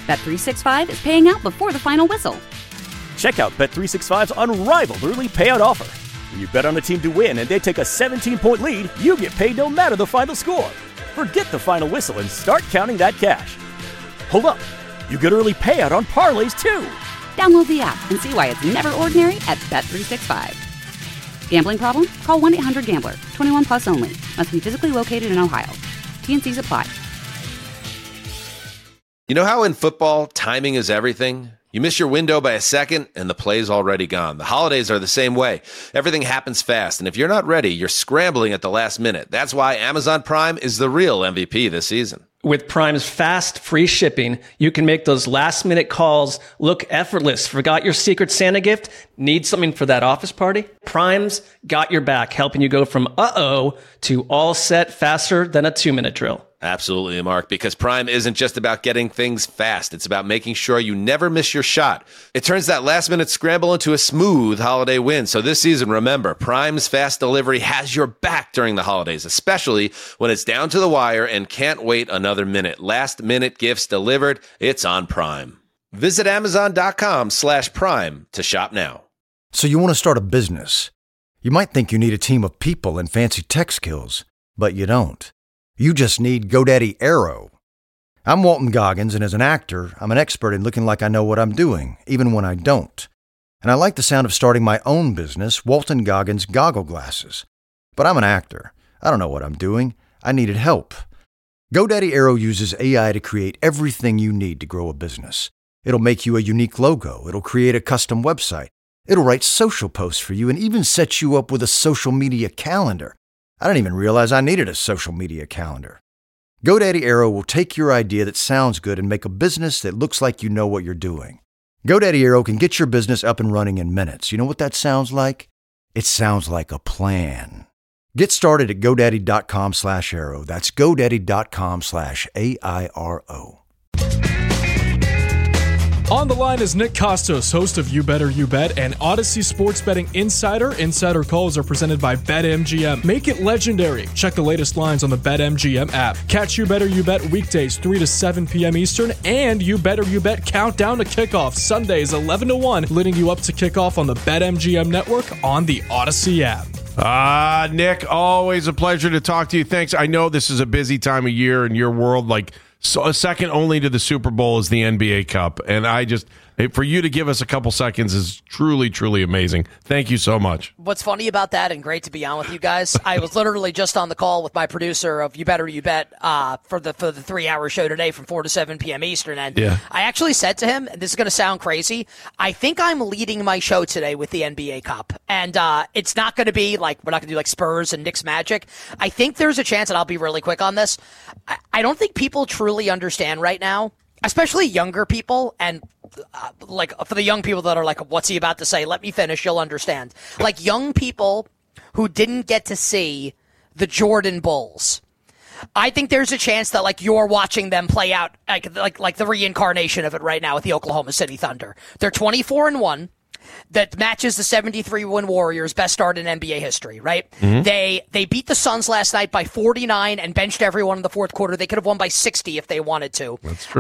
Bet365 is paying out before the final whistle. Check out Bet365's unrivaled early payout offer. When you bet on a team to win and they take a 17-point lead, you get paid no matter the final score. Forget the final whistle and start counting that cash. Hold up. You get early payout on parlays, too. Download the app and see why it's never ordinary at Bet365. Gambling problem? Call 1-800-GAMBLER. 21 plus only. Must be physically located in Ohio. T&Cs apply. You know how in football, timing is everything? You miss your window by a second, and the play's already gone. The holidays are the same way. Everything happens fast, and if you're not ready, you're scrambling at the last minute. That's why Amazon Prime is the real MVP this season. With Prime's fast, free shipping, you can make those last-minute calls look effortless. Forgot your Secret Santa gift? Need something for that office party? Prime's got your back, helping you go from uh-oh to all set faster than a 2-minute drill. Absolutely, Mark, because Prime isn't just about getting things fast. It's about making sure you never miss your shot. It turns that last-minute scramble into a smooth holiday win. So this season, remember, Prime's fast delivery has your back during the holidays, especially when it's down to the wire and can't wait another minute. Last-minute gifts delivered, it's on Prime. Visit Amazon.com/Prime to shop now. So you want to start a business. You might think you need a team of people and fancy tech skills, but you don't. You just need GoDaddy Aero. I'm Walton Goggins, and as an actor, I'm an expert in looking like I know what I'm doing, even when I don't. And I like the sound of starting my own business, Walton Goggins Goggle Glasses. But I'm an actor. I don't know what I'm doing. I needed help. GoDaddy Aero uses AI to create everything you need to grow a business. It'll make you a unique logo. It'll create a custom website. It'll write social posts for you and even set you up with a social media calendar. I didn't even realize I needed a social media calendar. GoDaddy Aero will take your idea that sounds good and make a business that looks like you know what you're doing. GoDaddy Aero can get your business up and running in minutes. You know what that sounds like? It sounds like a plan. Get started at GoDaddy.com/Aero. That's GoDaddy.com/AIRO. On the line is Nick Costos, host of You Better You Bet and Odyssey Sports Betting Insider. Insider calls are presented by BetMGM. Make it legendary. Check the latest lines on the BetMGM app. Catch You Better You Bet weekdays 3 to 7 p.m. Eastern and You Better You Bet Countdown to Kickoff Sundays 11 to 1, leading you up to kickoff on the BetMGM network on the Odyssey app. Nick, always a pleasure to talk to you. Thanks. I know this is a busy time of year in your world, so a second only to the Super Bowl is the NBA Cup. And for you to give us a couple seconds is truly, truly amazing. Thank you so much. What's funny about that, and great to be on with you guys, I was literally just on the call with my producer of You Better You Bet for the 3-hour show today from 4 to 7 p.m. Eastern. And I actually said to him, and this is going to sound crazy, I think I'm leading my show today with the NBA Cup. And it's not going to be we're not going to do Spurs and Knicks Magic. I think there's a chance, and I'll be really quick on this, I don't think people truly understand right now, especially younger people, and for the young people that are what's he about to say? Let me finish, you'll understand. Young people who didn't get to see the Jordan Bulls. I think there's a chance that you're watching them play out like the reincarnation of it right now with the Oklahoma City Thunder. They're 24-1. That matches the 73-win Warriors' best start in NBA history, right? Mm-hmm. They beat the Suns last night by 49 and benched everyone in the fourth quarter. They could have won by 60 if they wanted to. That's true.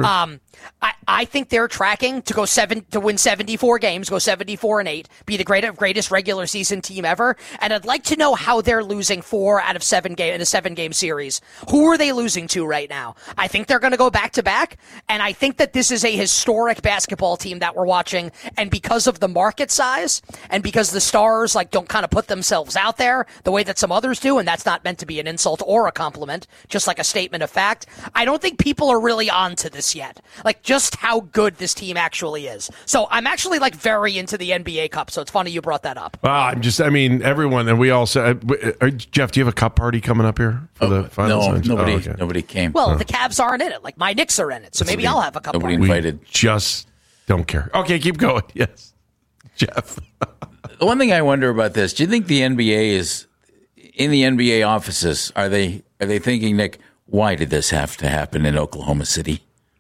I think they're tracking to win 74 games, go 74-8, be the greatest regular season team ever. And I'd like to know how they're losing 4 out of 7 in a 7-game series. Who are they losing to right now? I think they're going to go back to back, and I think that this is a historic basketball team that we're watching. And because of the market size, and because the stars don't kind of put themselves out there the way that some others do, and that's not meant to be an insult or a compliment, just a statement of fact. I don't think people are really onto this yet. Just how good this team actually is. So I'm actually very into the NBA Cup. So it's funny you brought that up. Everyone, and we all said, Jeff, do you have a cup party coming up here for the finals? No, nobody came. Well, the Cavs aren't in it. My Knicks are in it. So maybe I'll have a cup party. Nobody invited. We just don't care. Okay, keep going. Yes. Jeff. The one thing I wonder about this, do you think the NBA is in the NBA offices? Are they thinking, Nick, why did this have to happen in Oklahoma City?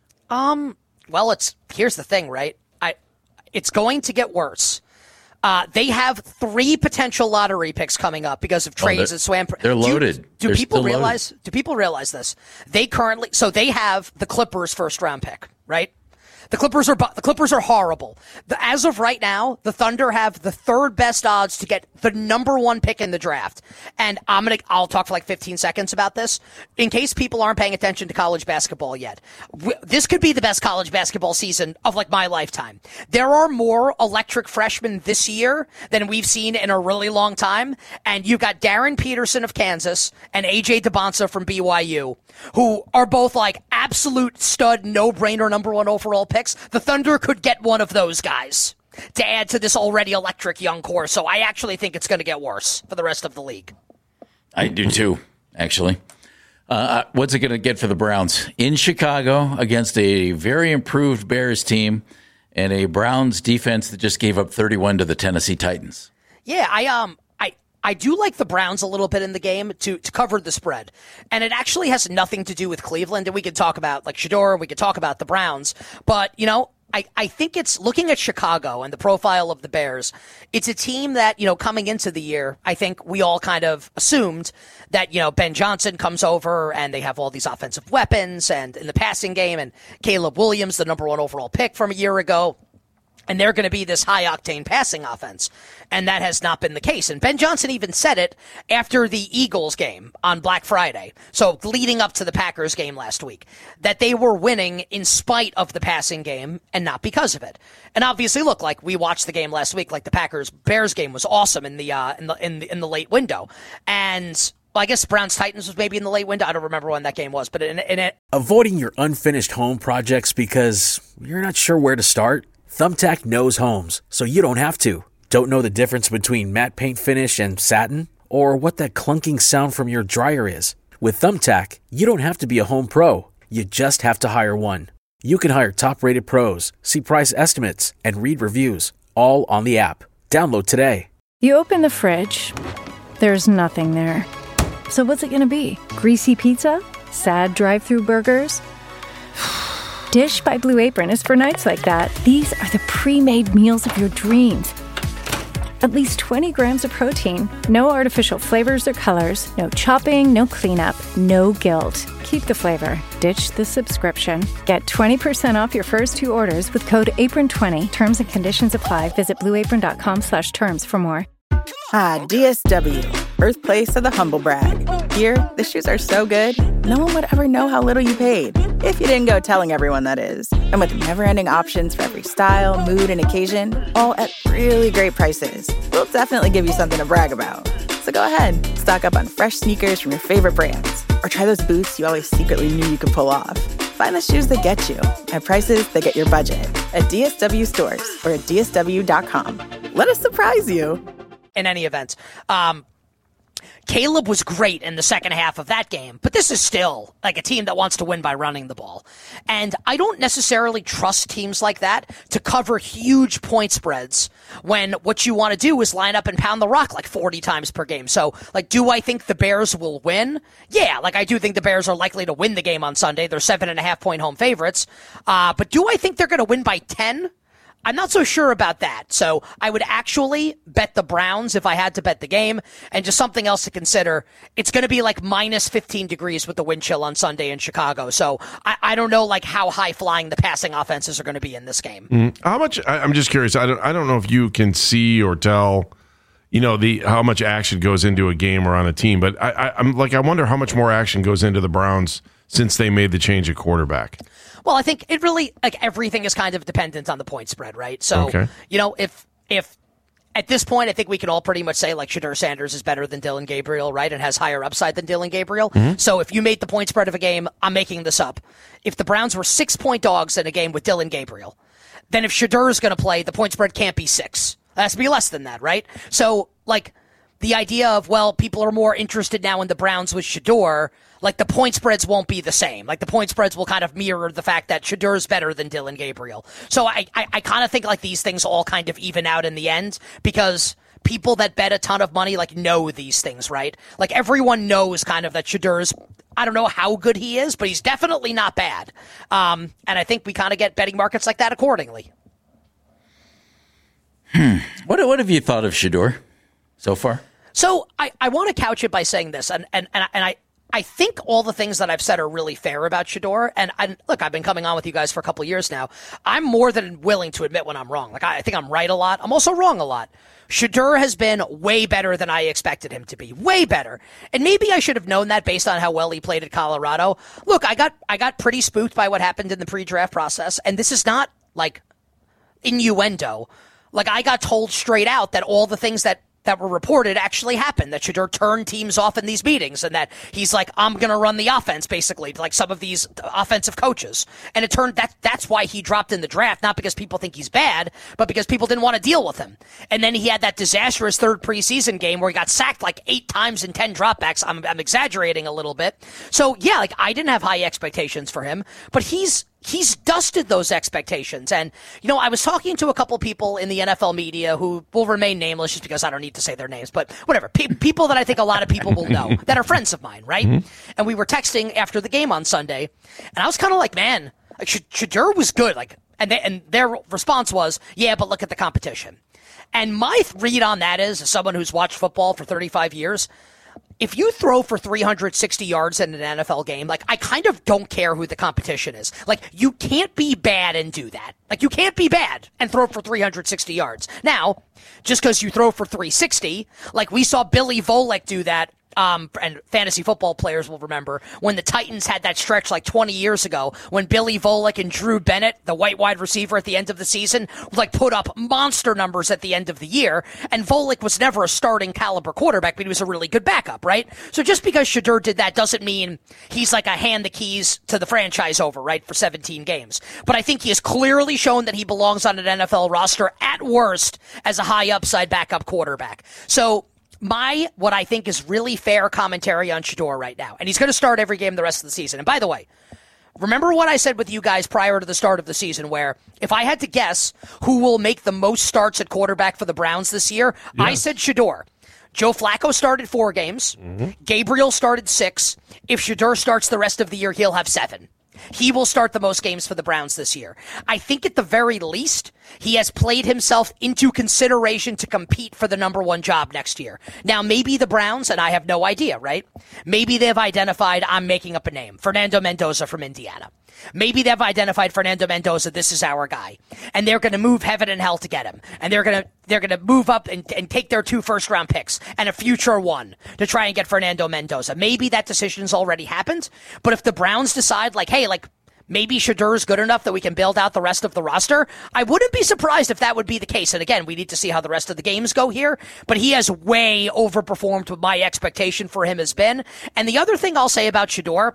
Well, here's the thing, right? It's going to get worse. They have 3 potential lottery picks coming up because of trades and swam. They're loaded. Do people realize this? They have the Clippers first round pick, right? The Clippers are horrible. As of right now, the Thunder have the third best odds to get the number 1 pick in the draft. And I'll talk for like 15 seconds about this in case people aren't paying attention to college basketball yet. This could be the best college basketball season of like my lifetime. There are more electric freshmen this year than we've seen in a really long time. And you've got Darren Peterson of Kansas and AJ DeBonsa from BYU, who are both like absolute stud, no-brainer number 1 overall picks. The Thunder could get one of those guys to add to this already electric young core. So I actually think it's going to get worse for the rest of the league. I do too, actually. What's it going to get for the Browns? In Chicago against a very improved Bears team and a Browns defense that just gave up 31 to the Tennessee Titans. Yeah, I do like the Browns a little bit in the game to cover the spread. And it actually has nothing to do with Cleveland. And we could talk about like Shedeur, we could talk about the Browns. But, I think it's looking at Chicago and the profile of the Bears. It's a team that, coming into the year, I think we all kind of assumed that, Ben Johnson comes over and they have all these offensive weapons and in the passing game and Caleb Williams, the number 1 overall pick from a year ago. And they're going to be this high-octane passing offense. And that has not been the case. And Ben Johnson even said it after the Eagles game on Black Friday, so leading up to the Packers game last week, that they were winning in spite of the passing game and not because of it. And obviously, look, like we watched the game last week, like the Packers-Bears game was awesome in the late window. And well, I guess Browns-Titans was maybe in the late window. I don't remember when that game was, but in it. Avoiding your unfinished home projects because you're not sure where to start? Thumbtack knows homes, so you don't have to. Don't know the difference between matte paint finish and satin? Or what that clunking sound from your dryer is? With Thumbtack, you don't have to be a home pro. You just have to hire one. You can hire top-rated pros, see price estimates, and read reviews, all on the app. Download today. You open the fridge. There's nothing there. So what's it going to be? Greasy pizza? Sad drive-thru burgers? Dish by Blue Apron is for nights like that. These are the pre-made meals of your dreams. At least 20 grams of protein, no artificial flavors or colors, no chopping, no cleanup, no guilt. Keep the flavor. Ditch the subscription. Get 20% off your first 2 orders with code APRON20. Terms and conditions apply. Visit blueapron.com/terms for more. DSW, birthplace of the humble brag. Here, the shoes are so good, no one would ever know how little you paid. If you didn't go telling everyone, that is. And with never-ending options for every style, mood, and occasion, all at really great prices, we'll definitely give you something to brag about. So go ahead, stock up on fresh sneakers from your favorite brands, or try those boots you always secretly knew you could pull off. Find the shoes that get you at prices that get your budget at DSW stores or at DSW.com. Let us surprise you. In any event, Caleb was great in the second half of that game, but this is still like a team that wants to win by running the ball. And I don't necessarily trust teams like that to cover huge point spreads when what you want to do is line up and pound the rock like 40 times per game. So, like, do I think the Bears will win? Yeah, like I do think the Bears are likely to win the game on Sunday. They're 7.5-point home favorites. But do I think they're going to win by 10? I'm not so sure about that. So I would actually bet the Browns if I had to bet the game. And just something else to consider, it's going to be like minus 15 degrees with the wind chill on Sunday in Chicago. So I don't know like how high flying the passing offenses are going to be in this game. How much? I'm just curious. I don't know if you can see or tell, how much action goes into a game or on a team. But I wonder how much more action goes into the Browns since they made the change at quarterback. Well, I think it really, like, everything is kind of dependent on the point spread, right? So, okay. If at this point, I think we can all pretty much say, like, Shedeur Sanders is better than Dillon Gabriel, right? And has higher upside than Dillon Gabriel. Mm-hmm. So if you made the point spread of a game, I'm making this up. If the Browns were 6-point dogs in a game with Dillon Gabriel, then if Shedeur is going to play, the point spread can't be 6. It has to be less than that, right? So, like, the idea of, well, people are more interested now in the Browns with Shedeur, like, the point spreads won't be the same. Like, the point spreads will kind of mirror the fact that Shedeur's better than Dillon Gabriel. So I kind of think, like, these things all kind of even out in the end because people that bet a ton of money, like, know these things, right? Like, everyone knows kind of that Shedeur's, I don't know how good he is, but he's definitely not bad. And I think we kind of get betting markets like that accordingly. What have you thought of Shedeur so far? So I want to couch it by saying this, and I think all the things that I've said are really fair about Shedeur. And look, I've been coming on with you guys for a couple of years now. I'm more than willing to admit when I'm wrong. Like, I think I'm right a lot. I'm also wrong a lot. Shedeur has been way better than I expected him to be. Way better. And maybe I should have known that based on how well he played at Colorado. Look, I got pretty spooked by what happened in the pre-draft process. And this is not like innuendo. Like, I got told straight out that all the things that were reported actually happened, that Shedeur turned teams off in these meetings, and that he's like, I'm going to run the offense, basically, like some of these offensive coaches. And it turned that's why he dropped in the draft, not because people think he's bad, but because people didn't want to deal with him. And then he had that disastrous third preseason game where he got sacked like 8 times in 10 dropbacks. I'm exaggerating a little bit. So yeah, like, I didn't have high expectations for him, but he's dusted those expectations. And, you know, I was talking to a couple people in the NFL media who will remain nameless just because I don't need to say their names, but whatever. People that I think a lot of people will know that are friends of mine, right? Mm-hmm. And we were texting after the game on Sunday, and I was kind of like, man, like, Shedeur was good. Like, and their response was, yeah, but look at the competition. And my read on that is, as someone who's watched football for 35 years, if you throw for 360 yards in an NFL game, like, I kind of don't care who the competition is. Like, you can't be bad and do that. Like, you can't be bad and throw for 360 yards. Now, just because you throw for 360, like we saw Billy Volek do that, and fantasy football players will remember when the Titans had that stretch like 20 years ago when Billy Volek and Drew Bennett, the white wide receiver at the end of the season, like put up monster numbers at the end of the year. And Volek was never a starting caliber quarterback, but he was a really good backup, right? So just because Shedeur did that doesn't mean he's like a hand the keys to the franchise over, right, for 17 games. But I think he has clearly shown that he belongs on an NFL roster at worst as a high upside backup quarterback. So what I think is really fair commentary on Shedeur right now, and he's going to start every game the rest of the season. And by the way, remember what I said with you guys prior to the start of the season, where if I had to guess who will make the most starts at quarterback for the Browns this year, I said Shedeur. Joe Flacco started 4 games. Mm-hmm. Gabriel started 6. If Shedeur starts the rest of the year, he'll have 7. He will start the most games for the Browns this year. I think at the very least, he has played himself into consideration to compete for the number 1 job next year. Now, maybe the Browns, and I have no idea, right? Maybe they've identified, I'm making up a name, Fernando Mendoza from Indiana. Maybe they've identified Fernando Mendoza, this is our guy. And they're going to move heaven and hell to get him. And they're going to move up and take their 2 first-round picks and a future 1 to try and get Fernando Mendoza. Maybe that decision's already happened. But if the Browns decide, like, hey, like, maybe Shedeur's good enough that we can build out the rest of the roster, I wouldn't be surprised if that would be the case. And again, we need to see how the rest of the games go here. But he has way overperformed what my expectation for him has been. And the other thing I'll say about Shedeur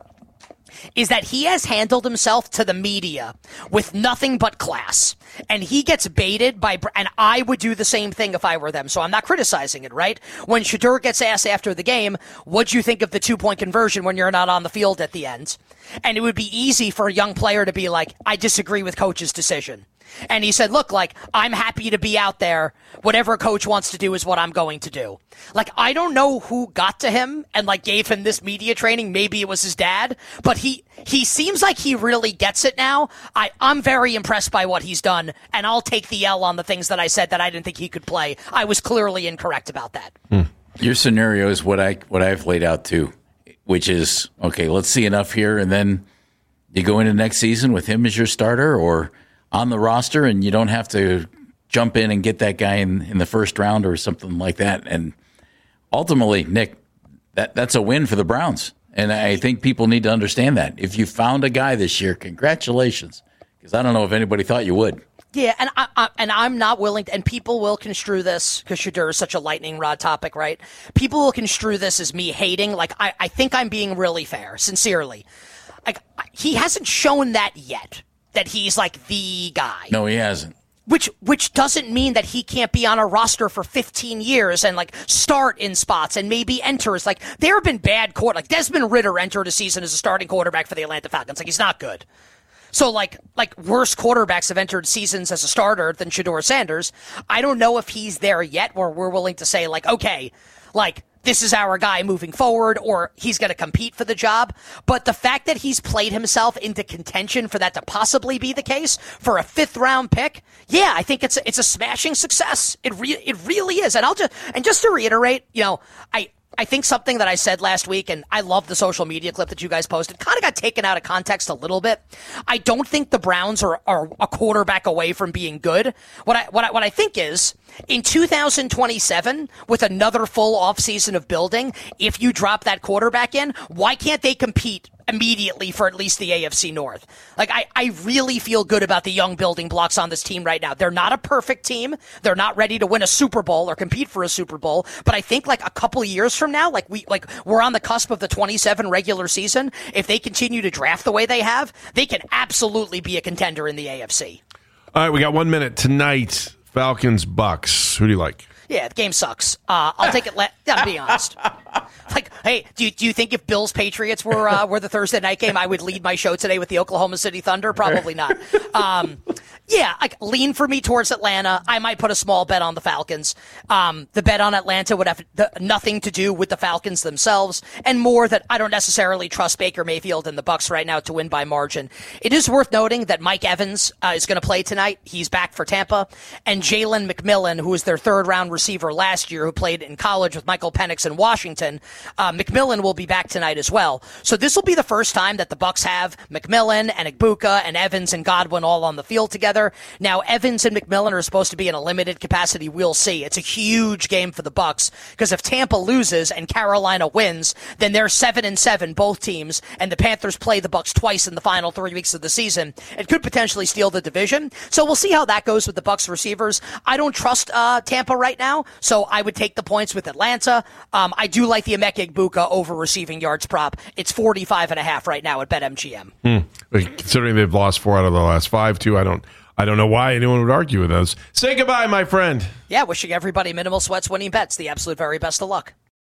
is that he has handled himself to the media with nothing but class. And he gets baited and I would do the same thing if I were them. So I'm not criticizing it, right? When Shedeur gets asked after the game, what'd you think of the 2-point conversion when you're not on the field at the end? And it would be easy for a young player to be like, I disagree with coach's decision. And he said, look, like, I'm happy to be out there. Whatever coach wants to do is what I'm going to do. Like, I don't know who got to him and, like, gave him this media training. Maybe it was his dad. But he seems like he really gets it now. I'm very impressed by what he's done. And I'll take the L on the things that I said that I didn't think he could play. I was clearly incorrect about that. Your scenario is what I've laid out, too, which is, okay, let's see enough here. And then you go into next season with him as your starter or on the roster, and you don't have to jump in and get that guy in the first round or something like that. And ultimately, Nick, that's a win for the Browns. And I think people need to understand that. If you found a guy this year, congratulations, because I don't know if anybody thought you would. Yeah, and I'm not willing to, and people will construe this, because Shedeur is such a lightning rod topic, right? People will construe this as me hating. Like, I think I'm being really fair, sincerely. Like, he hasn't shown that yet, that he's like the guy. No, he hasn't. Which doesn't mean that he can't be on a roster for 15 years and like start in spots and maybe enters. Like, there have been bad like Desmond Ridder entered a season as a starting quarterback for the Atlanta Falcons. Like, he's not good. So like worse quarterbacks have entered seasons as a starter than Shedeur Sanders. I don't know if he's there yet where we're willing to say like, okay, like, this is our guy moving forward, or he's going to compete for the job. But the fact that he's played himself into contention for that to possibly be the case for a 5th-round pick, yeah, I think it's a smashing success. It really is. And just to reiterate, you know, I I think something that I said last week, and I love the social media clip that you guys posted, kind of got taken out of context a little bit. I don't think the Browns are a quarterback away from being good. What I think is, in 2027, with another full offseason of building, if you drop that quarterback in, why can't they compete immediately for at least the AFC North? Like, I really feel good about the young building blocks on this team right now. They're not a perfect team. They're not ready to win a Super Bowl or compete for a Super Bowl. But I think like a couple of years from now, we're on the cusp of the 27 regular season. If they continue to draft the way they have, they can absolutely be a contender in the AFC. All right, we got 1 minute tonight. Falcons, Bucks. Who do you like? Yeah, the game sucks. I'll take it. I'll be honest. Like, hey, do you think if Bills Patriots were the Thursday night game, I would lead my show today with the Oklahoma City Thunder? Probably not. Yeah, like lean for me towards Atlanta. I might put a small bet on the Falcons. The bet on Atlanta would have nothing to do with the Falcons themselves, and more that I don't necessarily trust Baker Mayfield and the Bucs right now to win by margin. It is worth noting that Mike Evans is going to play tonight. He's back for Tampa, and Jalen McMillan, who was their third-round receiver last year, who played in college with Michael Penix in Washington, McMillan will be back tonight as well. So this will be the first time that the Bucs have McMillan and Igbuka and Evans and Godwin all on the field together. Now, Evans and McMillan are supposed to be in a limited capacity. We'll see. It's a huge game for the Bucs because if Tampa loses and Carolina wins, then they're 7-7, both teams, and the Panthers play the Bucs twice in the final 3 weeks of the season. It could potentially steal the division. So we'll see how that goes with the Bucs receivers. I don't trust Tampa right now, so I would take the points with Atlanta. I do like the Emeka Igbuka over receiving yards prop. It's 45.5 right now at BetMGM. Considering they've lost 4 out of the last 5, too, I don't know why anyone would argue with us. Say goodbye, my friend. Yeah, wishing everybody minimal sweats winning bets. The absolute very best of luck.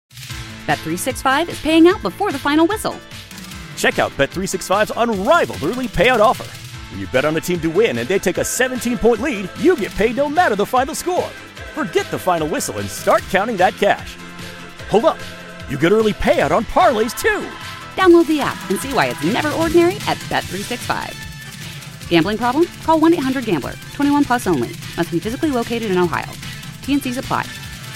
Bet365 is paying out before the final whistle. Check out Bet365's unrivaled early payout offer. When you bet on a team to win and they take a 17-point lead, you get paid no matter the final score. Forget the final whistle and start counting that cash. Hold up. You get early payout on parlays, too. Download the app and see why it's never ordinary at Bet365. Gambling problem? Call 1-800-GAMBLER. 21 plus only. Must be physically located in Ohio. T&Cs apply.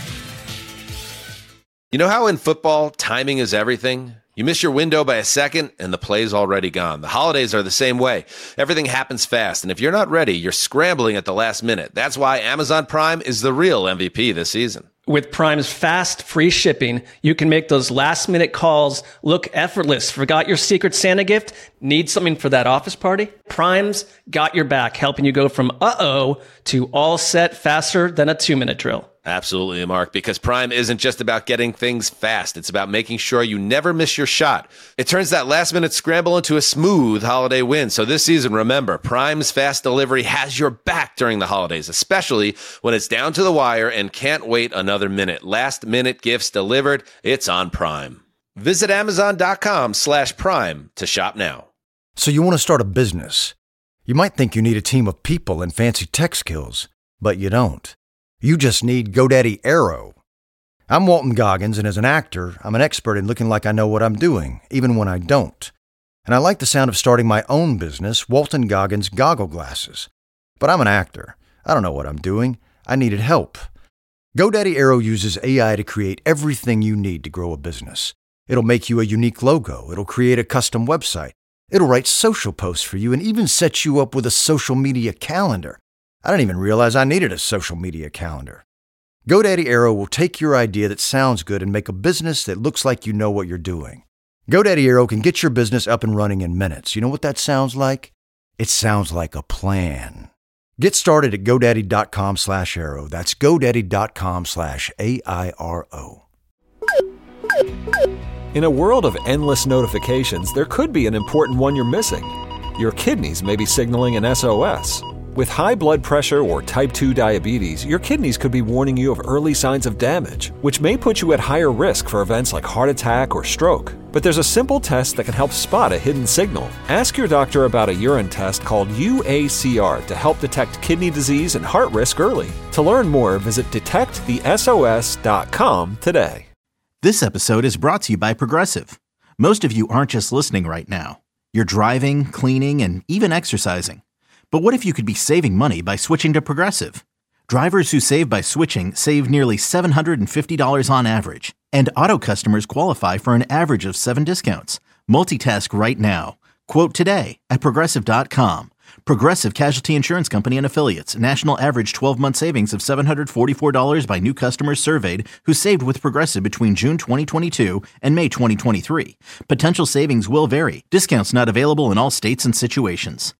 You know how in football, timing is everything? You miss your window by a second, and the play's already gone. The holidays are the same way. Everything happens fast, and if you're not ready, you're scrambling at the last minute. That's why Amazon Prime is the real MVP this season. With Prime's fast, free shipping, you can make those last-minute calls look effortless. Forgot your Secret Santa gift? Need something for that office party? Prime's got your back, helping you go from uh-oh to all set faster than a 2-minute drill. Absolutely, Mark, because Prime isn't just about getting things fast. It's about making sure you never miss your shot. It turns that last-minute scramble into a smooth holiday win. So this season, remember, Prime's fast delivery has your back during the holidays, especially when it's down to the wire and can't wait another minute. Last-minute gifts delivered, it's on Prime. Visit Amazon.com/Prime to shop now. So you want to start a business. You might think you need a team of people and fancy tech skills, but you don't. You just need GoDaddy Aero. I'm Walton Goggins, and as an actor, I'm an expert in looking like I know what I'm doing, even when I don't. And I like the sound of starting my own business, Walton Goggins Goggle Glasses. But I'm an actor. I don't know what I'm doing. I needed help. GoDaddy Aero uses AI to create everything you need to grow a business. It'll make you a unique logo. It'll create a custom website. It'll write social posts for you and even set you up with a social media calendar. I didn't even realize I needed a social media calendar. GoDaddy Aero will take your idea that sounds good and make a business that looks like you know what you're doing. GoDaddy Aero can get your business up and running in minutes. You know what that sounds like? It sounds like a plan. Get started at GoDaddy.com/Aero. That's GoDaddy.com/AIRO. In a world of endless notifications, there could be an important one you're missing. Your kidneys may be signaling an SOS. With high blood pressure or type 2 diabetes, your kidneys could be warning you of early signs of damage, which may put you at higher risk for events like heart attack or stroke. But there's a simple test that can help spot a hidden signal. Ask your doctor about a urine test called UACR to help detect kidney disease and heart risk early. To learn more, visit detectthesos.com today. This episode is brought to you by Progressive. Most of you aren't just listening right now. You're driving, cleaning, and even exercising. But what if you could be saving money by switching to Progressive? Drivers who save by switching save nearly $750 on average. And auto customers qualify for an average of 7 discounts. Multitask right now. Quote today at Progressive.com. Progressive Casualty Insurance Company and Affiliates. National average 12-month savings of $744 by new customers surveyed who saved with Progressive between June 2022 and May 2023. Potential savings will vary. Discounts not available in all states and situations.